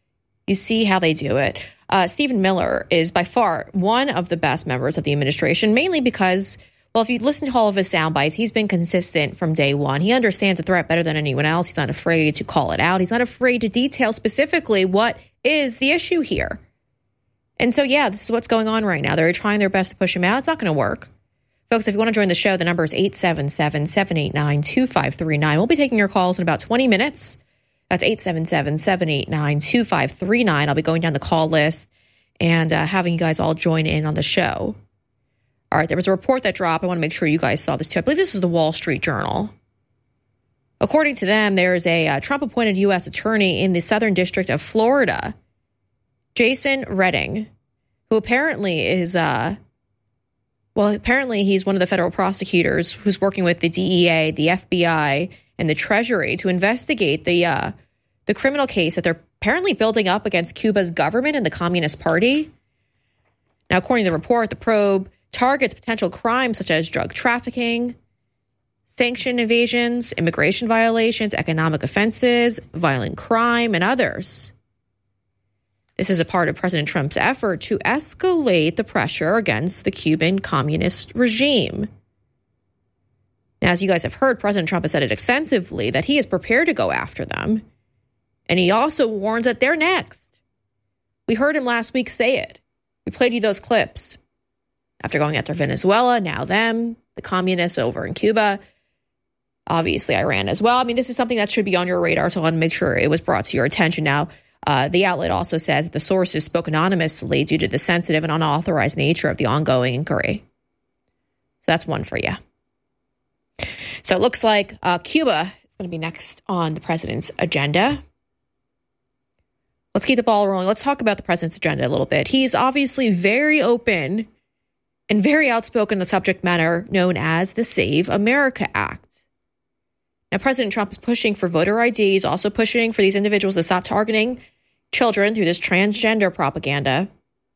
Stephen Miller is by far one of the best members of the administration, mainly because, well, if you listen to all of his sound bites, he's been consistent from day one. He understands the threat better than anyone else. He's not afraid to call it out. He's not afraid to detail specifically what is the issue here. And so, yeah, this is what's going on right now. They're trying their best to push him out. It's not going to work. Folks, if you want to join the show, the number is 877-789-2539. We'll be taking your calls in about 20 minutes. That's 877-789-2539. I'll be going down the call list and having you guys all join in on the show. All right, there was a report that dropped. I want to make sure you guys saw this too. I believe this is the Wall Street Journal. According to them, there's a Trump-appointed U.S. attorney in the Southern District of Florida, Jason Redding, who apparently is, apparently he's one of the federal prosecutors who's working with the DEA, the FBI, and the Treasury to investigate the criminal case that they're apparently building up against Cuba's government and the Communist Party. Now, according to the report, the probe targets potential crimes such as drug trafficking, sanction evasions, immigration violations, economic offenses, violent crime, and others. This is a part of President Trump's effort to escalate the pressure against the Cuban communist regime. Now, as you guys have heard, President Trump has said it extensively that he is prepared to go after them. And he also warns that they're next. We heard him last week say it. We played you those clips. After going after Venezuela, now them, the communists over in Cuba, obviously Iran as well. I mean, this is something that should be on your radar, so I want to make sure it was brought to your attention. Now, the outlet also says that the sources spoke anonymously due to the sensitive and unauthorized nature of the ongoing inquiry. So that's one for you. So it looks like Cuba is going to be next on the president's agenda. Let's keep the ball rolling. Let's talk about the president's agenda a little bit. He's obviously very open and very outspoken on the subject matter known as the Save America Act. Now, President Trump is pushing for voter ID. He's also pushing for these individuals to stop targeting children through this transgender propaganda.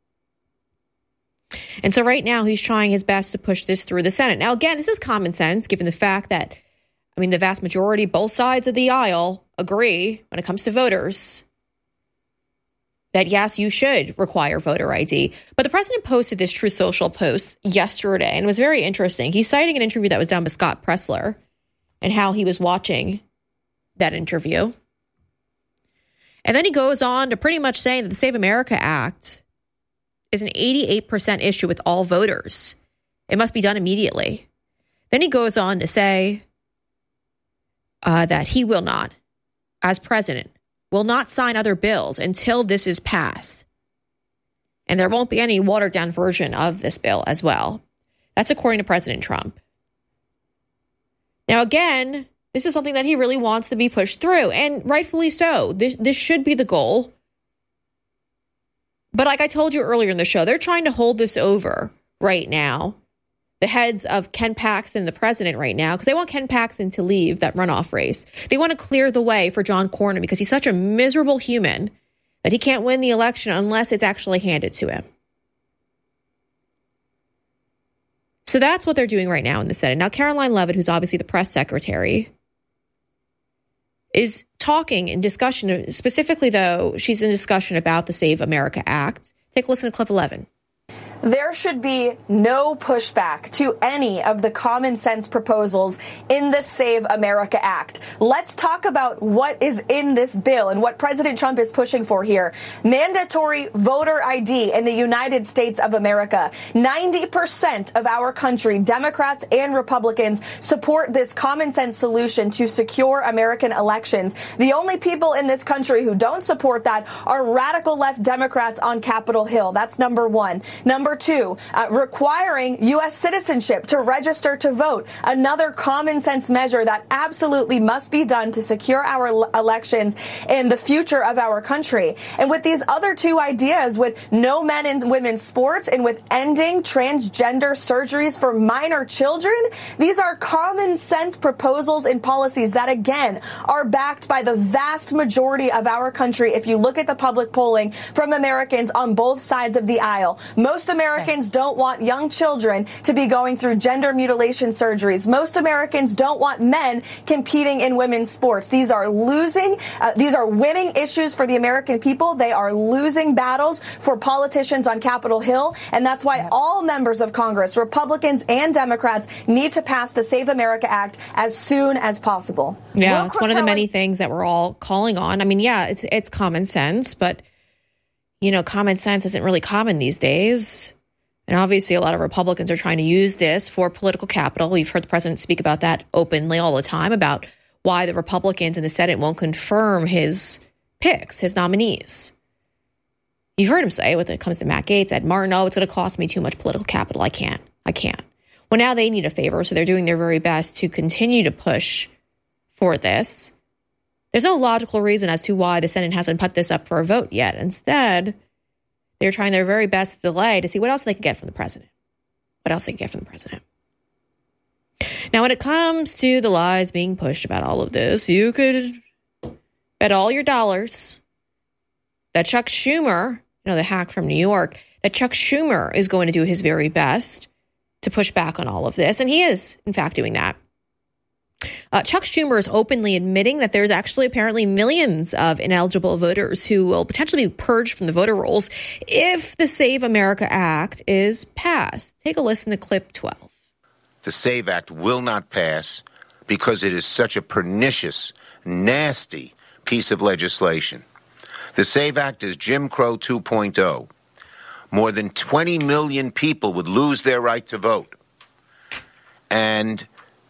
And so right now, he's trying his best to push this through the Senate. Now, again, this is common sense, given the fact that, the vast majority, both sides of the aisle, agree when it comes to voters that, yes, you should require voter ID. But the president posted this Truth Social post yesterday, and it was very interesting. He's citing an interview that was done by Scott Presler and how he was watching that interview. And then he goes on to pretty much saying that the Save America Act is an 88% issue with all voters. It must be done immediately. Then he goes on to say that he will not, as president, will not sign other bills until this is passed. And there won't be any watered down version of this bill as well. That's according to President Trump. Now, again, this is something that he really wants to be pushed through, and rightfully so. This should be the goal. But like I told you earlier in the show, they're trying to hold this over right now. The heads of Ken Paxton, the president right now, because they want Ken Paxton to leave that runoff race. They want to clear the way for John Cornyn because he's such a miserable human that he can't win the election unless it's actually handed to him. So that's what they're doing right now in the Senate. Now, Caroline Leavitt, who's obviously the press secretary, is talking in discussion, specifically, though, she's in discussion about the Save America Act. Take a listen to clip 11. There should be no pushback to any of the common sense proposals in the Save America Act. Let's talk about what is in this bill and what President Trump is pushing for here. Mandatory voter ID in the United States of America. 90% of our country, Democrats and Republicans, support this common sense solution to secure American elections. The only people in this country who don't support that are radical left Democrats on Capitol Hill. That's number one. Number two, requiring U.S. citizenship to register to vote. Another common sense measure that absolutely must be done to secure our elections and the future of our country. And with these other two ideas, with no men in women's sports and with ending transgender surgeries for minor children, these are common sense proposals and policies that, again, are backed by the vast majority of our country. If you look at the public polling from Americans on both sides of the aisle, most Americans don't want young children to be going through gender mutilation surgeries. Most Americans don't want men competing in women's sports. These are winning issues for the American people. They are losing battles for politicians on Capitol Hill. And that's why all members of Congress, Republicans and Democrats, need to pass the Save America Act as soon as possible. Yeah, it's one of the many things that we're all calling on. I mean, yeah, it's common sense, but common sense isn't really common these days. And obviously, a lot of Republicans are trying to use this for political capital. We've heard the president speak about that openly all the time, about why the Republicans in the Senate won't confirm his picks, his nominees. You've heard him say, when it comes to Matt Gaetz, Ed Martin, it's going to cost me too much political capital. I can't. Well, now they need a favor, so they're doing their very best to continue to push for this. There's no logical reason as to why the Senate hasn't put this up for a vote yet. Instead, they're trying their very best to delay to see what else they can get from the president. Now, when it comes to the lies being pushed about all of this, you could bet all your dollars that Chuck Schumer, the hack from New York, that Chuck Schumer is going to do his very best to push back on all of this. And he is, in fact, doing that. Chuck Schumer is openly admitting that there's actually apparently millions of ineligible voters who will potentially be purged from the voter rolls if the Save America Act is passed. Take a listen to clip 12. The SAVE Act will not pass because it is such a pernicious, nasty piece of legislation. The SAVE Act is Jim Crow 2.0. More than 20 million people would lose their right to vote. And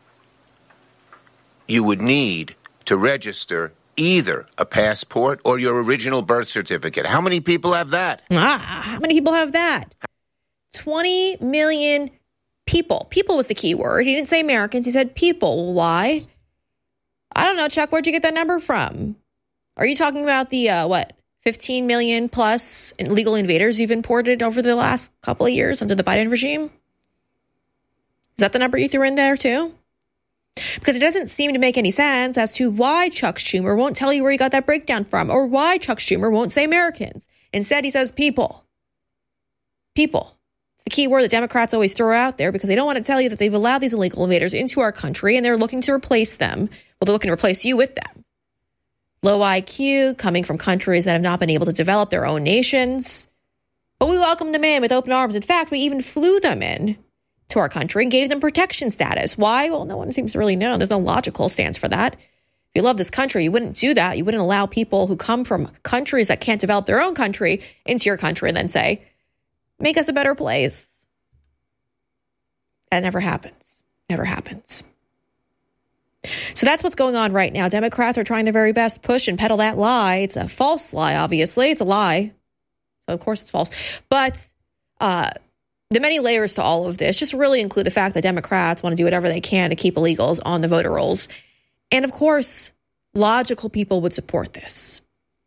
you would need to register either a passport or your original birth certificate. How many people have that? How many people have that? 20 million people. People was the key word. He didn't say Americans. He said people. Why? I don't know, Chuck. Where'd you get that number from? Are you talking about the, 15 million plus illegal invaders you've imported over the last couple of years under the Biden regime? Is that the number you threw in there, too? Because it doesn't seem to make any sense as to why Chuck Schumer won't tell you where he got that breakdown from, or why Chuck Schumer won't say Americans. Instead, he says people. People. It's the key word that Democrats always throw out there because they don't want to tell you that they've allowed these illegal invaders into our country and they're looking to replace them. Well, they're looking to replace you with them. Low IQ, coming from countries that have not been able to develop their own nations. But we welcomed them in with open arms. In fact, we even flew them in to our country and gave them protection status. Why? Well, no one seems to really know. There's no logical stance for that. If you love this country, you wouldn't do that. You wouldn't allow people who come from countries that can't develop their own country into your country and then say, make us a better place. That never happens. Never happens. So that's what's going on right now. Democrats are trying their very best to push and peddle that lie. It's a false lie, obviously. It's a lie. So, of course, it's false. But the many layers to all of this just really include the fact that Democrats want to do whatever they can to keep illegals on the voter rolls. And, of course, logical people would support this.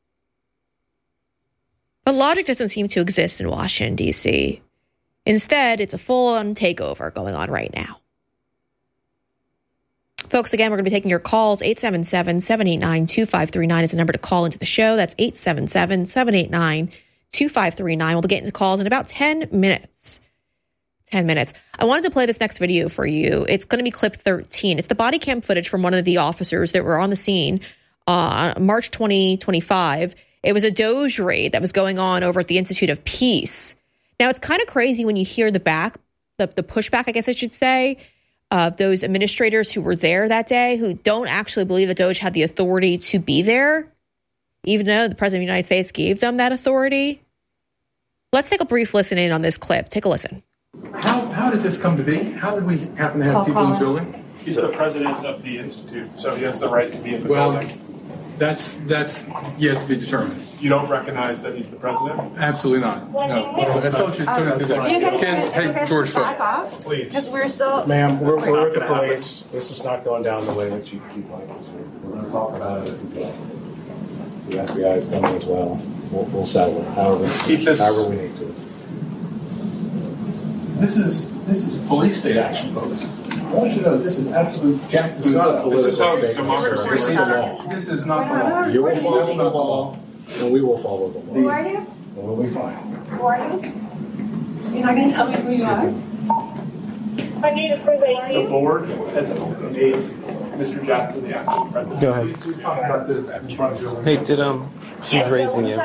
But logic doesn't seem to exist in Washington, D.C. Instead, it's a full-on takeover going on right now. Folks, again, we're going to be taking your calls. 877-789-2539 is the number to call into the show. That's 877-789-2539. We'll be getting to calls in about 10 minutes. 10 minutes. I wanted to play this next video for you. It's going to be clip 13. It's the body cam footage from one of the officers that were on the scene on March 2025. It was a Doge raid that was going on over at the Institute of Peace. Now, it's kind of crazy when you hear the pushback, I guess I should say, of those administrators who were there that day who don't actually believe that Doge had the authority to be there, even though the President of the United States gave them that authority. Let's take a brief listen in on this clip. Take a listen. How did this come to be? How did we happen to have people in the building? He's the president of the Institute, so he has the right to be in the building. That's yet to be determined. You don't recognize that he's the president? Absolutely not. No. I told you to turn it to that. Hey, George, please. Because we're still... Ma'am, we're with the police. This is not going down the way that you keep like. We're going to talk about it. The FBI is coming as well. We'll settle it however we need to. This is police state action, folks. I want you to know this is absolute jack. It's not a political statement, sir. This is the law. This is not the law. You will follow the law, and we will follow the law. Who are you? And we'll be fine. Who are you? You're not going to tell me who you are? I need a prison. The board has made Mr. Jackson the acting president. Go ahead. Hey, she's raising you.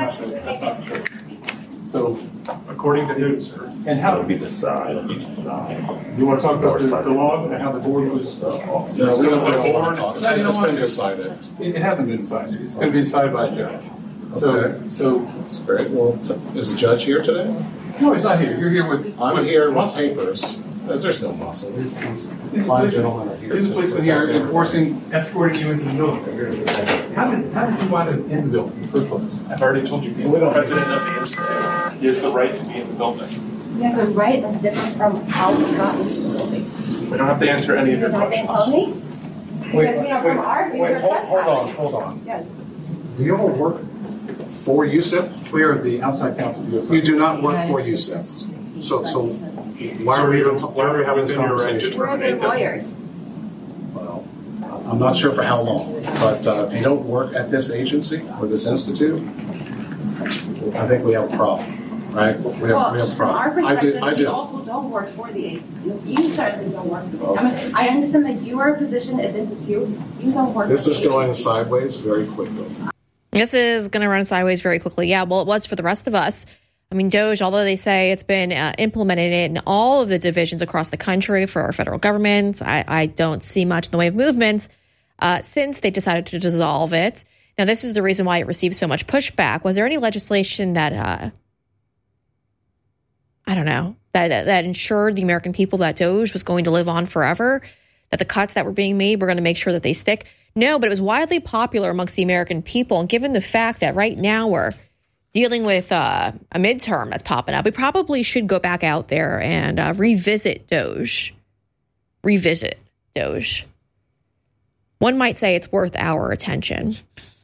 So, according to who, sir? And how did we decide? You want to talk about the law and how the board was? No, we don't want to talk. It's been decided. It hasn't been decided. It's going to be decided by a judge. So that's great. Well, is the judge here today? No, he's not here. You're here with. I'm here with papers. There's no muscle. These five gentlemen are here. There's a policeman here escorting you into the building. How did you wind up in the building in the first place? I've already told you, he's the president of the institute. He has the right to be in the building. He has a right that's different from how we got into the building. We don't have to answer any of your questions. Tell me? Hold on. Yes. Do you all work for USIP? We are the outside counsel of USIP. You do not work for USIP. So why are we even having this conversation? We're the lawyers. Well, I'm not sure for how long, but if you don't work at this agency or this institute, I think we have a problem, right? We have a problem. From our perspective, I do. you also don't work for the agency. You certainly don't work for them. I mean, I understand that your position is institute. You don't work for the agency. This is going sideways very quickly. This is going to run sideways very quickly. Yeah, well, it was for the rest of us. I mean, DOGE, although they say it's been implemented in all of the divisions across the country for our federal government, I don't see much in the way of movement since they decided to dissolve it. Now, this is the reason why it received so much pushback. Was there any legislation that, I don't know, that ensured the American people that DOGE was going to live on forever, that the cuts that were being made were going to make sure that they stick? No, but it was widely popular amongst the American people. And given the fact that right now we're dealing with a midterm that's popping up, we probably should go back out there and revisit DOGE. Revisit DOGE. One might say it's worth our attention.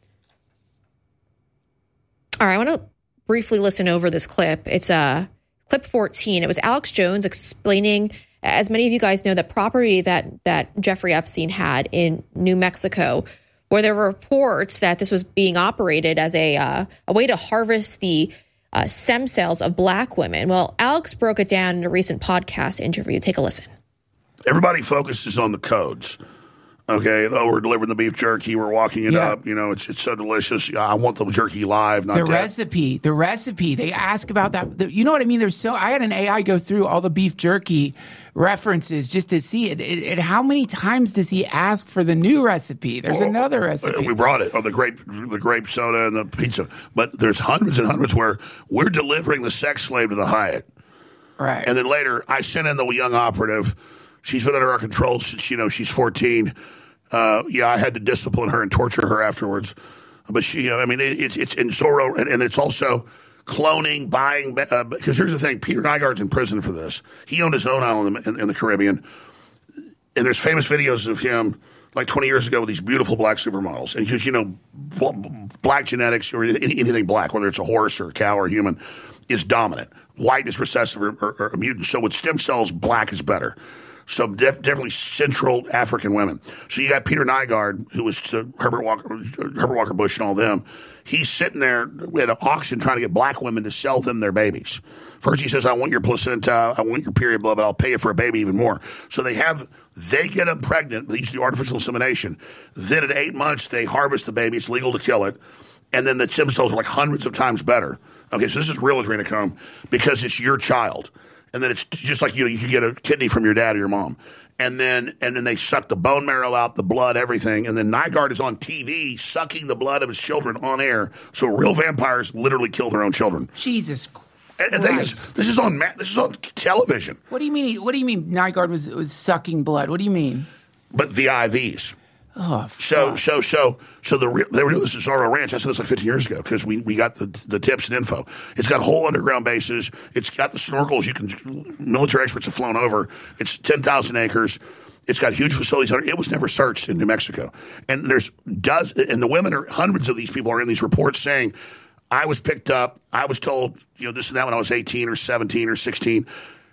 All right, I want to briefly listen over this clip. It's clip 14. It was Alex Jones explaining, as many of you guys know, that property that Jeffrey Epstein had in New Mexico, where there were reports that this was being operated as a way to harvest the stem cells of black women. Well, Alex broke it down in a recent podcast interview. Take a listen. Everybody focuses on the codes. Okay, we're delivering the beef jerky. We're walking it up. You know, it's so delicious. I want the jerky live, not the dead. recipe. They ask about that. You know what I mean? I had an AI go through all the beef jerky references just to see it. How many times does he ask for the new recipe? There's another recipe. We brought it. The grape soda and the pizza. But there's hundreds and hundreds where we're delivering the sex slave to the Hyatt. Right. And then later, I sent in the young operative. She's been under our control since, she's 14. I had to discipline her and torture her afterwards. But it's in Zorro, and it's also cloning, buying. Because here's the thing: Peter Nygaard's in prison for this. He owned his own island in the Caribbean, and there's famous videos of him like 20 years ago with these beautiful black supermodels. And because black genetics or anything black, whether it's a horse or a cow or a human, is dominant. White is recessive or a mutant. So with stem cells, black is better. So definitely Central African women. So you got Peter Nygaard, who was to Herbert Walker Bush and all them. He's sitting there at an auction trying to get black women to sell them their babies. First he says, I want your placenta, I want your period blood, but I'll pay you for a baby even more. So they get them pregnant. They use the artificial insemination. Then at 8 months, they harvest the baby. It's legal to kill it. And then the stem cells are like hundreds of times better. Okay, so this is real adrenochrome because it's your child. And then it's just like, you can get a kidney from your dad or your mom. And then they suck the bone marrow out, the blood, everything. And then Nygaard is on TV sucking the blood of his children on air. So real vampires literally kill their own children. Jesus Christ. And this is on television. What do you mean? What do you mean Nygaard was sucking blood? What do you mean? But the IVs. Oh, so they were doing this at Zorro Ranch. I said this like 15 years ago because we got the tips and info. It's got whole underground bases. It's got the snorkels. Military experts have flown over. It's 10,000 acres. It's got huge facilities. It was never searched in New Mexico. And and the women hundreds of these people are in these reports saying, I was picked up. I was told, this and that when I was 18 or 17 or 16.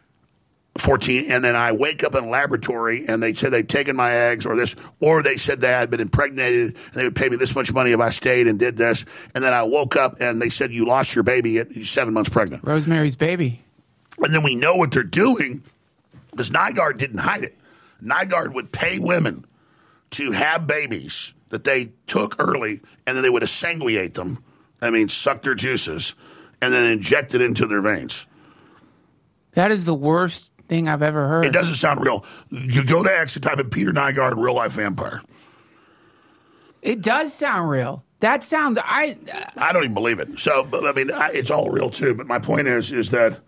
14, and then I wake up in a laboratory and they said they'd taken my eggs or they said they had been impregnated and they would pay me this much money if I stayed and did this. And then I woke up and they said, you lost your baby at 7 months pregnant. Rosemary's Baby. And then we know what they're doing because Nygaard didn't hide it. Nygaard would pay women to have babies that they took early and then they would sanguinate them. Suck their juices and then inject it into their veins. That is the worst thing I've ever heard. It doesn't sound real. You go to X and type in Peter Nygaard, real life vampire. It does sound real. That sounds. I don't even believe it. So, but, I mean, it's all real too. But my point is that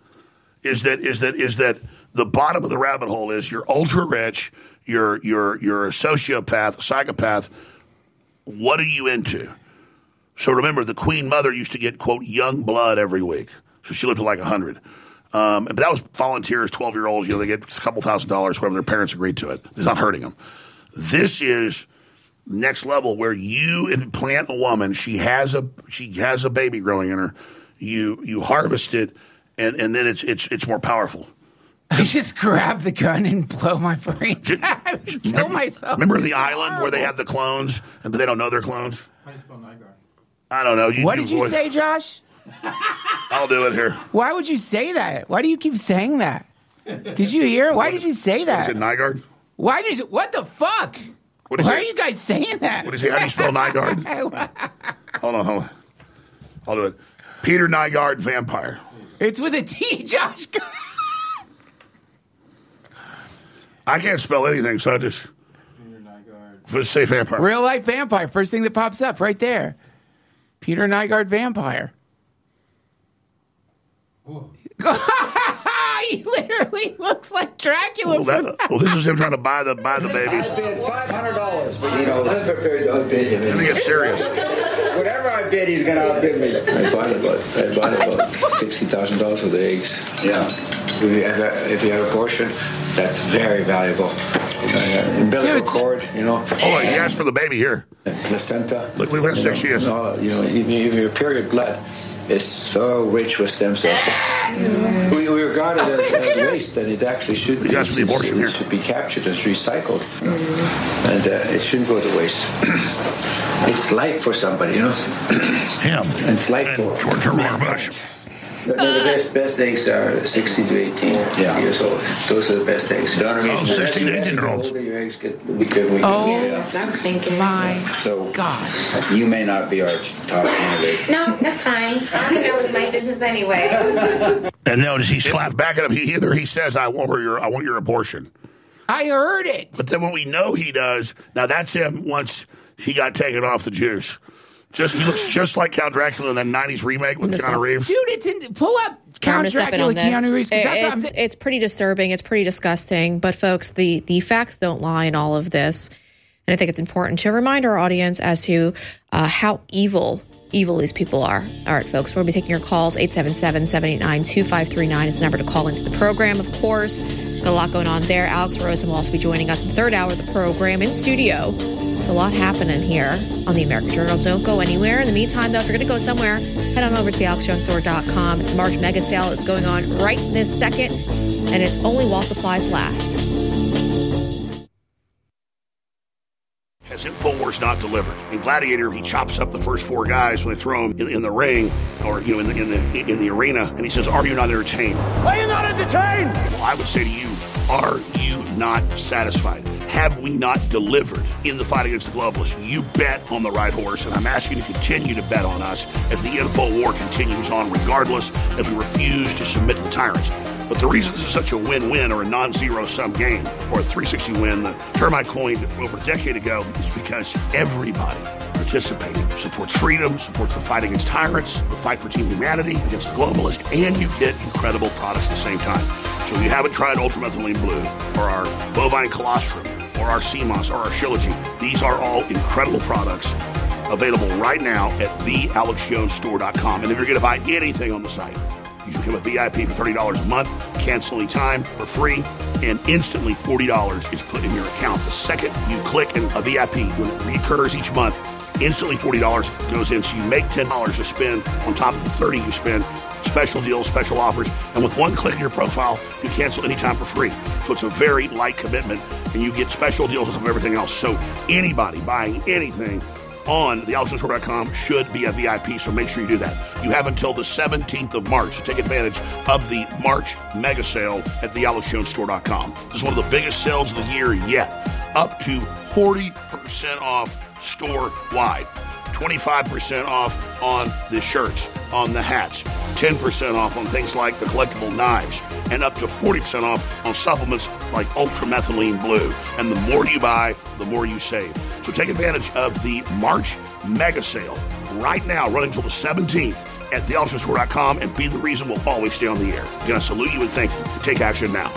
the bottom of the rabbit hole is you're ultra rich, you're a sociopath, a psychopath. What are you into? So remember, the Queen Mother used to get, quote, young blood every week. So she lived to like 100. But that was volunteers, 12-year-olds. They get a couple $1,000, whatever their parents agreed to it. It's not hurting them. This is next level where you implant a woman. She has a baby growing in her. You harvest it, and then it's more powerful. I just grab the gun and blow my brains out. Kill myself. Remember the island where they have the clones, but they don't know they're clones? How do you spell Nygaard? I don't know. What did you say, Josh? I'll do it here. Why would you say that? Why do you keep saying that? Did you hear? Why did you say that? Is it Nygaard? Why did you? What the fuck? Why are you guys saying that? What do you say? How do you spell Nygaard? Hold on. I'll do it. Peter Nygaard, vampire. It's with a T, Josh. I can't spell anything, so I just say vampire. Real life vampire. First thing that pops up right there. Peter Nygaard, vampire. He literally looks like Dracula. Well, this is him trying to buy the babies. I bid $500 for I'm prepared to outbid him. Let me get serious. Whatever I bid, he's going to outbid me. I bought about $60,000 of the eggs. Yeah. If you have a portion, that's very valuable. Umbilical cord, Hold on, he asked for the baby here. Placenta. Look how sick she is. Even your period blood is so rich with stem cells. We regard it as waste, and it actually should be. It should be captured as recycled, and it shouldn't go to waste. It's life for somebody, Him. It's life for George Herbert Bush. The best eggs are 16 to 18 years old. Those are the best eggs. 16 to 18-year-olds. The older your eggs get, the weaker we Oh, get. that's what I was thinking. My So God. You may not be our top candidate. No, that's fine. I think that was my business anyway. And notice he slapped back at him. He says, "I want your abortion." I heard it. But then what we know he does, now that's him once he got taken off the juice. He looks just like Count Dracula in that 90s remake with Keanu Reeves. Dude, pull up Count Dracula, Keanu Reeves. It's pretty disturbing. It's pretty disgusting. But folks, the facts don't lie in all of this. And I think it's important to remind our audience as to how evil these people are. All right, folks, we'll be taking your calls. 877-789-2539 is the number to call into the program, of course. Got a lot going on there. Alex Rosen will also be joining us in the third hour of the program in studio. There's a lot happening here on the American Journal. Don't go anywhere. In the meantime, though, if you're going to go somewhere, head on over to thealexjonesstore.com. It's the March Mega Sale. It's going on right this second, and it's only while supplies last. Has InfoWars not delivered? In Gladiator, he chops up the first four guys when they throw him in the ring or in the arena, and he says, "Are you not entertained? Are you not entertained?" Well, I would say to you, are you not satisfied? Have we not delivered in the fight against the globalists? You bet on the right horse, and I'm asking you to continue to bet on us as the info war continues on, regardless, as we refuse to submit to the tyrants. But the reason this is such a win-win or a non-zero-sum game or a 360 win that Termite coined over a decade ago is because everybody participating supports freedom, supports the fight against tyrants, the fight for team humanity against the globalists, and you get incredible products at the same time. So if you haven't tried Ultramethylene Blue or our Bovine Colostrum or our CMOS or our Shilajit, these are all incredible products available right now at thealexjonesstore.com. And if you're going to buy anything on the site, you should become a VIP for $30 a month, cancel any time for free, and instantly $40 is put in your account. The second you click in a VIP, when it recurs each month, instantly $40 goes in. So you make $10 to spend on top of the $30 you spend. Special deals, special offers, and with one click in your profile, you cancel anytime for free. So it's a very light commitment, and you get special deals on top of everything else. So anybody buying anything on thealexjonesstore.com should be a VIP, so make sure you do that. You have until the 17th of March to take advantage of the March mega sale at thealexjonesstore.com. This is one of the biggest sales of the year yet. Up to 40% off store-wide. 25% off on the shirts, on the hats, 10% off on things like the collectible knives, and up to 40% off on supplements like Ultramethylene Blue. And the more you buy, the more you save. So take advantage of the March mega sale right now, running until the 17th at theultimatestore.com, and be the reason we'll always stay on the air. Going to salute you and thank you. Take action now.